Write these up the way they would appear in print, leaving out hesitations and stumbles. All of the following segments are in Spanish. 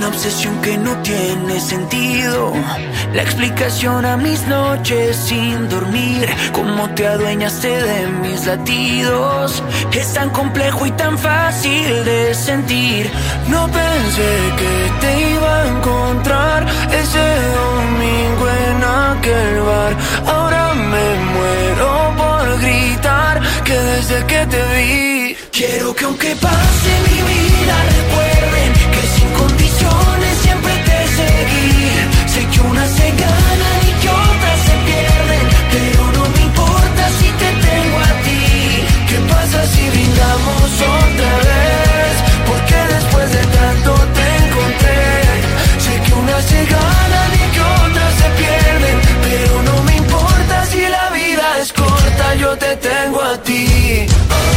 una obsesión que no tiene sentido. La explicación a mis noches sin dormir. Cómo te adueñaste de mis latidos. Es tan complejo y tan fácil de sentir. No pensé que te iba a encontrar ese domingo en aquel bar. Ahora me muero por gritar que desde que te vi, quiero que aunque pase mi vida recuerden que sin condiciones siempre te seguí. Sé que unas se ganan y que otras se pierden, pero no me importa si te tengo a ti. ¿Qué pasa si brindamos otra vez? Porque después de tanto te encontré. Sé que unas se ganan y que otras se pierden, pero no me importa si la vida es corta, yo te tengo a ti.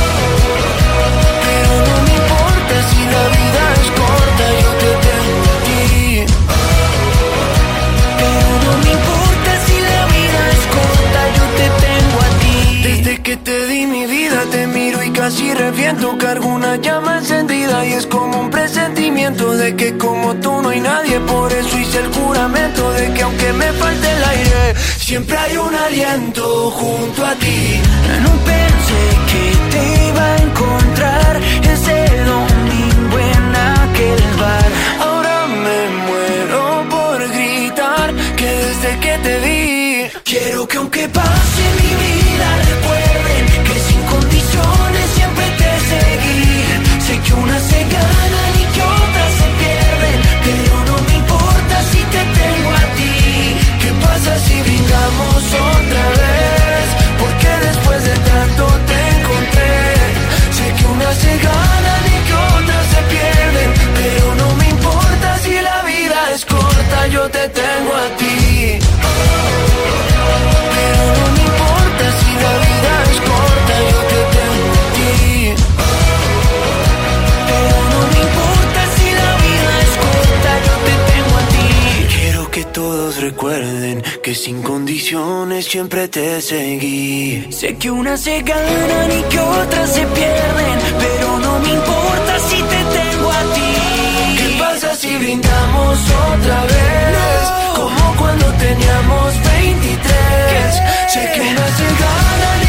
Pero no me importa si la vida es corta, yo te tengo a ti. Pero no me importa si la vida es corta, yo te tengo a ti. Desde que te di mi vida te miro y casi reviento. Cargo una llama encendida y es como un presentimiento de que como tú no hay nadie. Por eso hice el juramento de que aunque me falte el aire, siempre hay un aliento junto a ti. No pensé que te iba a encontrar ese domingo en aquel bar. Ahora me muero por gritar que desde que te vi, quiero que aunque pase mi vida recuerden que sin condiciones siempre te seguí. Sé que unas se ganan y que otras se pierden, pero no me importa si te tengo a ti. ¿Qué pasa si brindamos otra vez? Porque después de tanto te encontré. Sé que unas se ganan y que otras se pierden, pero no me importa si la vida es corta, yo te tengo a ti. Pero no me importa si la vida es corta, yo te tengo a ti. Pero no me importa si la vida es corta, yo te tengo a ti. Quiero que todos recuerden que sin condiciones siempre te seguí. Sé que unas se ganan y que otras se pierden, pero no me importa si te tengo a ti. ¿Qué pasa si brindamos otra vez? No. Como cuando teníamos 23. ¿Qué? Sé que unas se ganan